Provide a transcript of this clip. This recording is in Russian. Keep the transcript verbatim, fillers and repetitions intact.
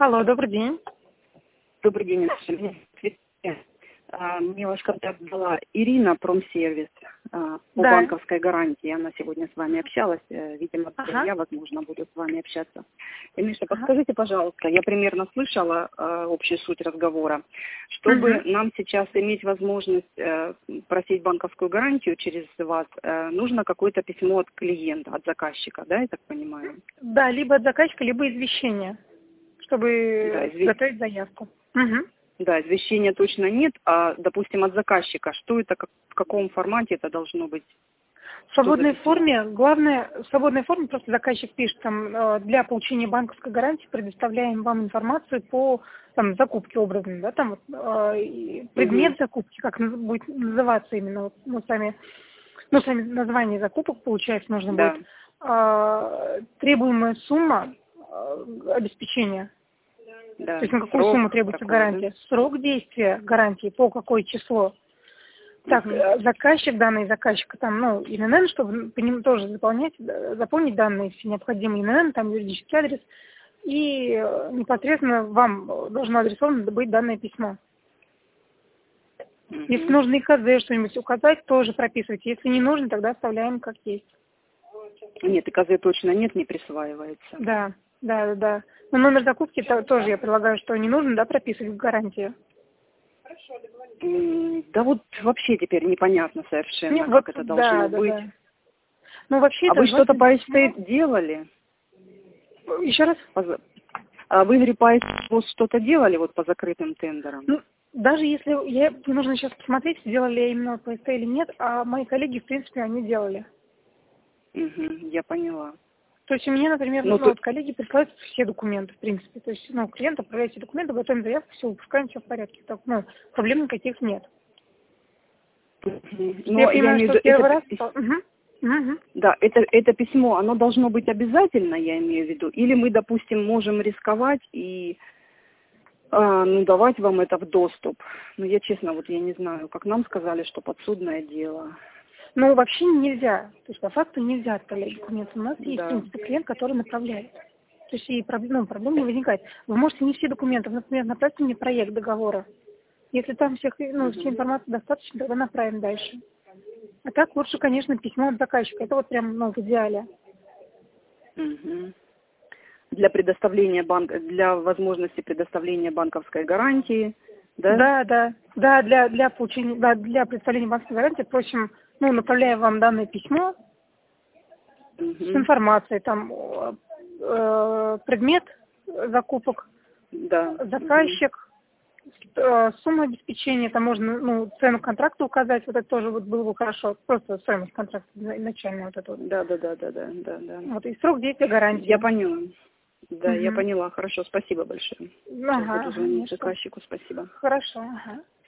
Алло, добрый день. Добрый день, Наталья. А, Мне ваш контакт дала Ирина, промсервис, а, по Да. банковской гарантии. Она сегодня с вами общалась. э, Видимо, Ага. я, возможно, буду с вами общаться. И, Миша, Ага. подскажите, пожалуйста, я примерно слышала а, общую суть разговора. Чтобы Мгм. нам сейчас иметь возможность э, просить банковскую гарантию через вас, э, нужно какое-то письмо от клиента, от заказчика, да, я так понимаю? Да, либо от заказчика, либо извещение, Да, чтобы изви- готовить заявку. Мгм. Да, извещения точно нет, а, допустим, от заказчика, что это, как- в каком формате это должно быть? В Что за свободной письмо? форме, главное, в свободной форме просто заказчик пишет, там, э, для получения банковской гарантии предоставляем вам информацию по там, закупке образно, да, там вот, э, и предмет Мгм. закупки, как наз- будет называться именно, вот, ну, сами, ну, сами название закупок, получается, нужно будет, Да, э, требуемая сумма э, обеспечения. То да. есть на какую сумму Срок требуется такой, да? гарантия? Срок действия гарантии, по какое число? Так, Мгм. э, заказчик, данные заказчика, там, ну, ИНН, чтобы по нему тоже заполнять, э, заполнить данные, все необходимые ИНН, там юридический адрес, и э, непосредственно вам э, должно адресовано быть данное письмо. Если Мгм. нужно и КЗ что-нибудь указать, тоже прописывайте. Если не нужно, тогда оставляем как есть. Нет, и КЗ точно нет, не присваивается. Да, да, да, да. Но номер закупки то- тоже я предлагаю, что не нужно, да, прописывать в гарантии. М, Да вот вообще теперь непонятно Не, совершенно, вот, как это да, должно да, быть. да. Ну, вообще А это вы что-то желательно по письмо. эстейт делали? Еще раз. По за- А вы, говорю, по эстейт что-то делали вот по закрытым тендерам? Ну, даже если я, мне нужно сейчас посмотреть, сделали я именно по ПСТ или нет, а мои коллеги, в принципе, они делали. Мгм, я поняла. То есть у меня, например, Ну, ну, то, вот коллеги присылают все документы, в принципе. То есть, ну, клиент отправляет все документы, готовим заявку, все, выпускаем, все в порядке. Так, ну, проблем никаких нет. Мгм. Я но я понимаю, имею в что виду, первый это раз... то- Мгм. Мгм. Да, это, это письмо, оно должно быть обязательно, я имею в виду, или мы, допустим, можем рисковать и а, ну, давать вам это в доступ. Но я, честно, вот я не знаю, как нам сказали, что подсудное дело. Ну, вообще нельзя. То есть, по факту нельзя отправлять документы. У нас есть, в Да. принципе, клиент, который направляет. То есть, и проблем, ну, проблем не возникает. Вы можете не все документы, например, направьте мне проект договора. Если там всех, ну, всей Мгм. информации достаточно, тогда направим дальше. А так лучше, конечно, письмо от заказчика. Это вот прям, ну, в идеале. Мгм. Для предоставления банк, для возможности предоставления банковской гарантии, да? Да, да. Да, для, для получения, да, для представления банковской гарантии просим, ну, направляем вам данное письмо с Мгм. информацией, там, э, э, предмет закупок, Да. Мгм. заказчик, э, сумма обеспечения, там можно, ну, цену контракта указать, вот это тоже вот было бы хорошо, просто стоимость контракта начальная вот это вот. Да, да, да, да, да, да, да. Вот, и срок действия Я гарантии. поняла. Да, я Угу. поняла. Хорошо, спасибо большое. Сейчас Ага, буду ага, не звонить что. заказчику, спасибо. Хорошо, ага.